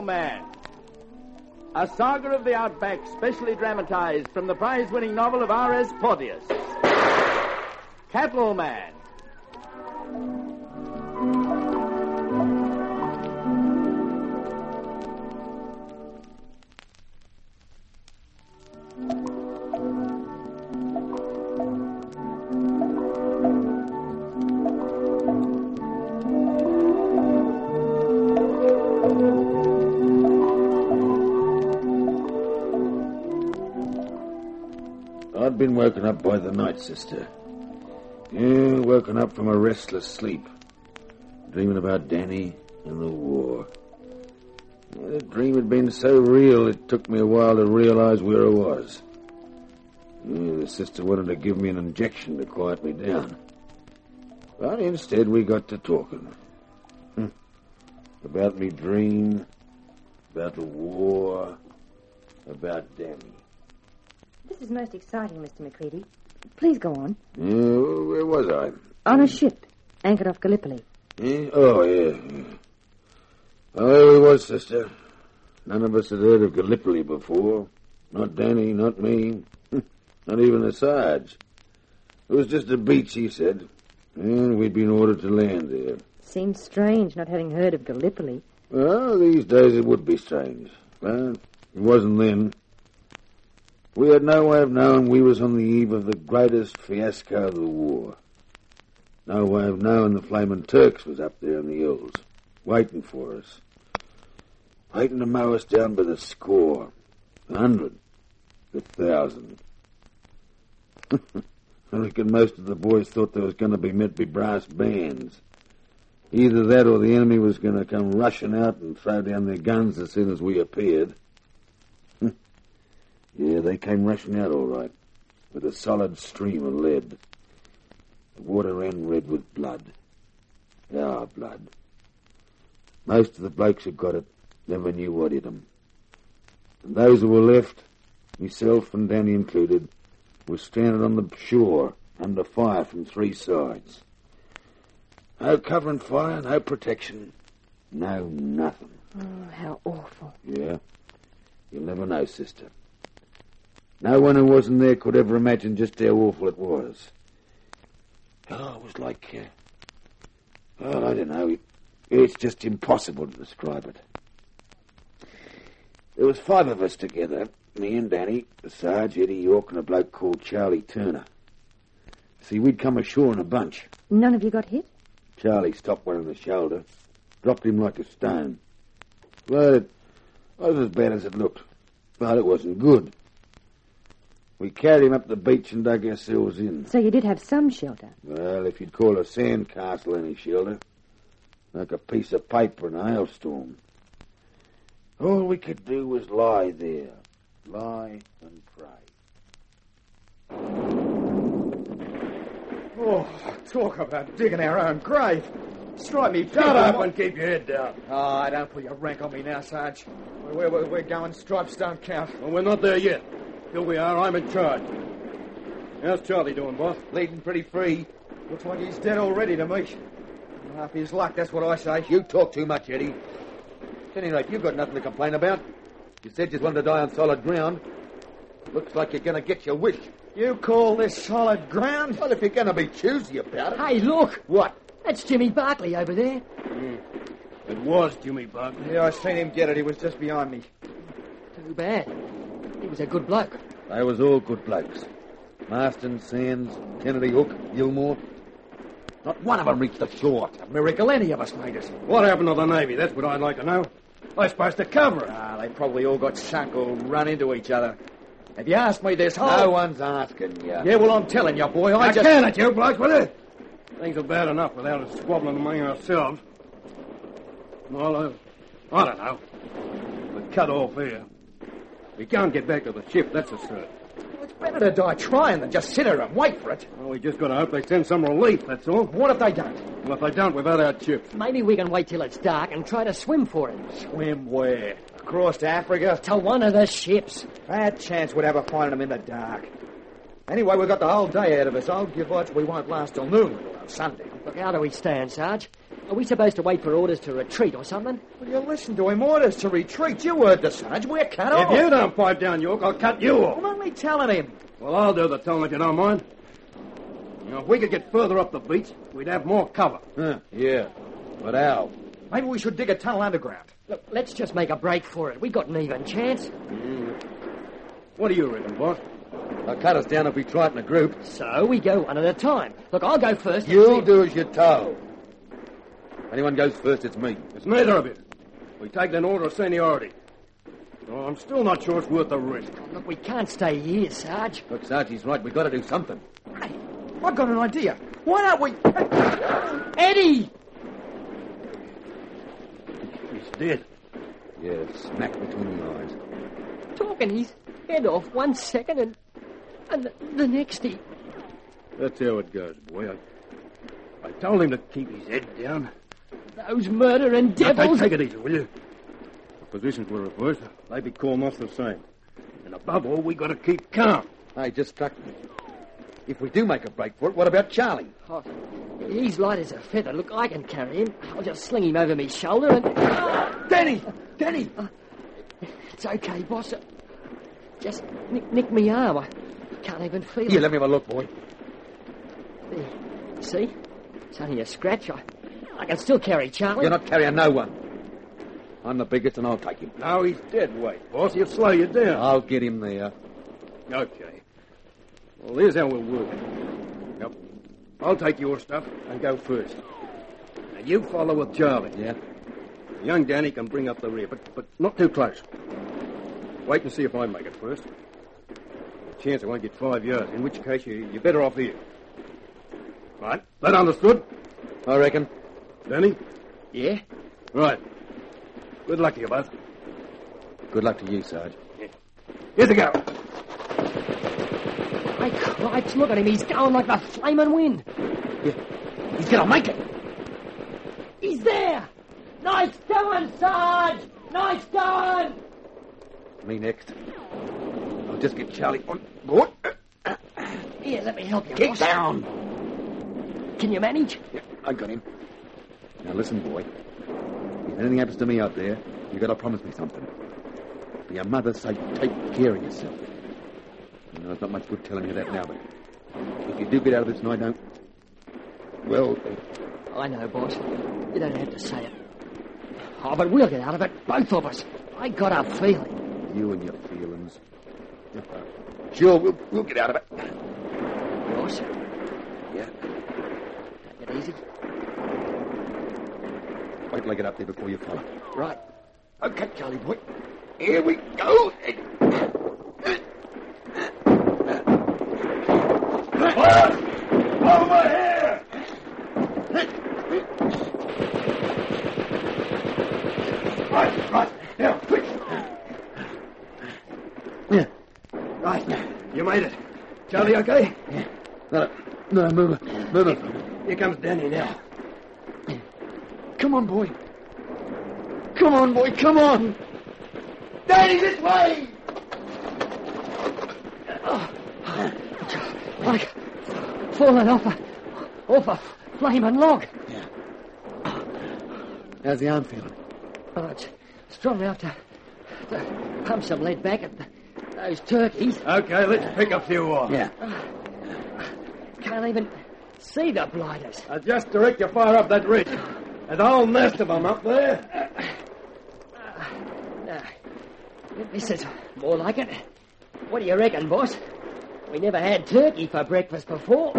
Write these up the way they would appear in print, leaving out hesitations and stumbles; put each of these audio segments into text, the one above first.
Cattleman. A saga of the outback specially dramatized from the prize-winning novel of R.S. Porteous. Cattleman. I'd been woken up by the night, sister. Yeah, woken up from a restless sleep, dreaming about Danny and the war. The dream had been so real, it took me a while to realize where I was. The sister wanted to give me an injection to quiet me down. But instead we got to talking. About me dream, about the war, about Danny. This is most exciting, Mr. McCready. Please go on. Where was I? On a ship, anchored off Gallipoli. Oh, yeah. Oh, there we was, sister. None of us had heard of Gallipoli before. Not Danny, not me. Not even the Sarge. It was just a beach, he said. And we'd been ordered to land there. Seems strange not having heard of Gallipoli. Well, these days it would be strange. But it wasn't then. We had no way of knowing we was on the eve of the greatest fiasco of the war. No way of knowing the flaming Turks was up there in the hills, waiting for us. Waiting to mow us down by the score, 100, 1,000. I reckon most of the boys thought they was going to be met by brass bands. Either that or the enemy was going to come rushing out and throw down their guns as soon as we appeared. Yeah, they came rushing out all right, with a solid stream of lead. The water ran red with blood. Our blood. Most of the blokes who got it never knew what hit them. And those who were left, myself and Danny included, were stranded on the shore under fire from 3 sides. No covering fire, no protection, no nothing. Oh, how awful. Yeah, you'll never know, sister. No one who wasn't there could ever imagine just how awful it was. Oh, it was like... I don't know. It's just impossible to describe it. There was 5 of us together. Me and Danny, the Sarge, Eddie York, and a bloke called Charlie Turner. See, we'd come ashore in a bunch. None of you got hit? Charlie stopped one on the shoulder. Dropped him like a stone. Well, it wasn't as bad as it looked. But it wasn't good. We carried him up the beach and dug ourselves in. So you did have some shelter? Well, if you'd call a sandcastle any shelter. Like a piece of paper in a hailstorm. All we could do was lie there. Lie and pray. Oh, talk about digging our own grave. Strike me... Shut up and keep your head down. Oh, don't put your rank on me now, Sarge. We're going, stripes don't count. Well, we're not there yet. Here we are, I'm in charge. How's Charlie doing, boss? Leading pretty free. Looks like he's dead already to me. Half his luck, that's what I say. You talk too much, Eddie. At any rate, you've got nothing to complain about. You said you wanted to die on solid ground. Looks like you're going to get your wish. You call this solid ground? Well, if you're going to be choosy about it... Hey, look! What? That's Jimmy Barkley over there. It was Jimmy Barkley. Yeah, I seen him get it. He was just behind me. Too bad. He was a good bloke. They was all good blokes. Marston, Sands, Kennedy, Hook, Gilmore. Not one of them reached the shore. A miracle any of us made it. What happened to the Navy? That's what I'd like to know. I was supposed to cover it. They probably all got sunk or run into each other. If you ask me this whole... No one's asking you. Yeah, well, I'm telling you, boy, I just... Can it, you blokes, will you? Things are bad enough without us squabbling among ourselves. Well, I don't know. We're cut off here. We can't get back to the ship, that's a cert. It's better to die trying than just sit here and wait for it. Well, we just got to hope they send some relief, that's all. What if they don't? Well, if they don't, we've had our chips. Maybe we can wait till it's dark and try to swim for it. Swim where? Across to Africa? To one of the ships. Bad chance we'd have of finding them in the dark. Anyway, we've got the whole day ahead of us. I'll give odds we won't last till noon on Sunday. Look, how do we stand, Sarge? Are we supposed to wait for orders to retreat or something? Will you listen to him? Orders to retreat. You heard the Sarge. We're cut off. If you don't pipe down, York, I'll cut you off. I'm only telling him. Well, I'll do the telling if you don't mind. You know, if we could get further up the beach, we'd have more cover. Yeah. But how? Maybe we should dig a tunnel underground. Look, let's just make a break for it. We got an even chance. What do you reckon, boss? They'll cut us down if we try it in a group. So we go one at a time. Look, I'll go first. You'll do as you're told. If anyone goes first, it's me. It's neither of you. We take an order of seniority. Oh, I'm still not sure it's worth the risk. Look, we can't stay here, Sarge. Look, Sarge, he's right. We've got to do something. Hey, I've got an idea. Why don't we... Eddie! He's dead. Yeah, smack between the eyes. Talking his head off 1 second and the next he... That's how it goes, boy. I told him to keep his head down. Those murdering Now, devils... take it easy, will you? The positions were reversed. They'd be calling us the same. And above all, we got to keep calm. Hey, just struck me. If we do make a break for it, what about Charlie? Oh, he's light as a feather. Look, I can carry him. I'll just sling him over my shoulder and... Danny! Danny! It's okay, boss. Just nick me arm. I can't even feel Here, it. let me have a look, boy. There. See? It's only a scratch. I can still carry Charlie. You're not carrying no one. I'm the biggest and I'll take him. Now he's dead weight, boss. He'll slow you down. I'll get him there. Okay. Well, here's how we'll work. Yep. I'll take your stuff and go first. And you follow with Charlie. Yeah? Young Danny can bring up the rear, but not too close. Wait and see if I make it first. A chance I won't get 5 yards, in which case you're better off here. Right? That understood? I reckon. Danny? Yeah? Right. Good luck to you both. Good luck to you, Sarge. Here's the go. My cripes, look at him. He's going like the flaming wind. Yeah. He's gonna make it. He's there. Nice going, Sarge. Nice going. Me next. I'll just get Charlie on board. Here, let me help you, Get boss. down. Can you manage? Yeah, I got him. Now listen, boy. If anything happens to me out there, you got to promise me something. For your mother's sake, take care of yourself. I know it's not much good telling you that now, but if you do get out of this and I don't, well, I know, boss. You don't have to say it. Oh, but we'll get out of it, both of us. I got a feeling. you and your feelings. Sure, we'll get out of it. Boss, Yeah. take it easy. Wait till I get up there before you follow. Right. Okay, Charlie boy. Here we go. Over here! Right. Now, quick. Yeah. Right. You made it. Charlie, okay? No, move it. Here comes Danny now. Come on, boy. Come on, boy, come on. Danny, this way. Like falling off a flaming log. Yeah. How's the arm feeling? Oh, it's strong enough to pump some lead back at those turkeys. Okay, let's pick a few off. Yeah. Can't even see the blighters. Just direct your fire up that ridge. There's a whole nest of them up there. No. This is more like it. What do you reckon, boss? We never had turkey for breakfast before.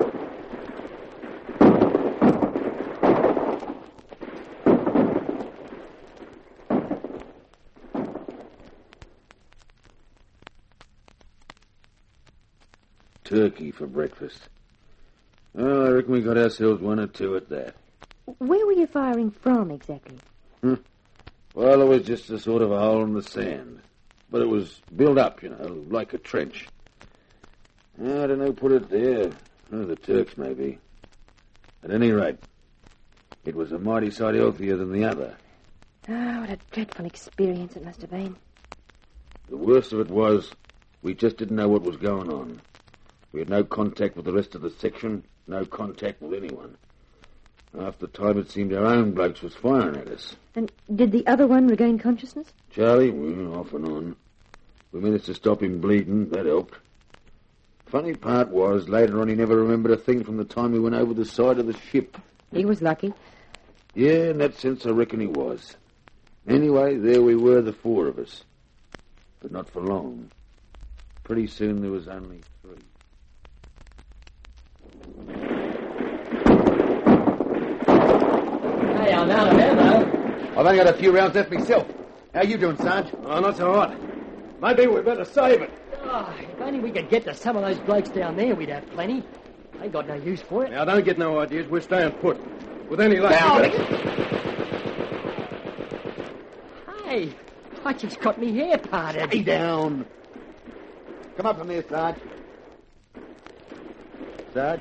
Turkey for breakfast. Oh, I reckon we got ourselves one or two at that. Where were you firing from, exactly? Well, it was just a sort of a hole in the sand. But it was built up, like a trench. I don't know, put it there. Oh, the Turks, maybe. At any rate, it was a mighty sight healthier than the other. Oh, what a dreadful experience it must have been. The worst of it was, we just didn't know what was going on. We had no contact with the rest of the section, no contact with anyone. Half the time it seemed our own blokes was firing at us. And did the other one regain consciousness? Charlie, well, off and on. We managed to stop him bleeding. That helped. Funny part was, later on he never remembered a thing from the time we went over the side of the ship. He was lucky. Yeah, in that sense I reckon he was. Anyway, there we were, the four of us. But not for long. Pretty soon there was only three. Hey, I'm out of ammo. I've only got a few rounds left myself. How you doing, Sarge? Oh, not so hot. Maybe we better save it. Oh, if only we could get to some of those blokes down there, we'd have plenty. They got no use for it. Now, don't get no ideas. We're staying put. With any luck... Hey, I just got me hair parted. Stay down. Come up from there, Sarge. Sarge?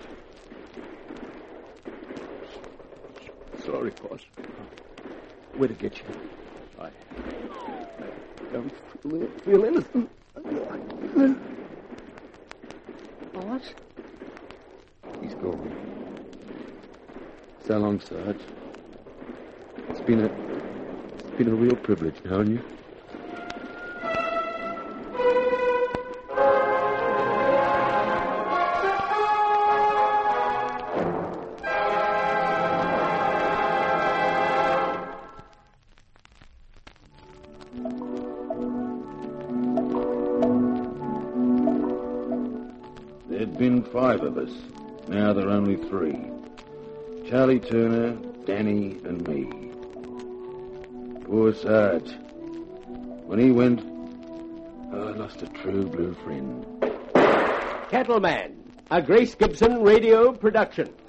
Sorry, boss. Where'd it get you? I don't feel anything. What? He's gone. So long, Sarge. It's been a real privilege knowing you. There'd been 5 of us. Now there are only 3. Charlie Turner, Danny, and me. Poor Sarge. When he went, I lost a true blue friend. Cattleman, a Grace Gibson radio production.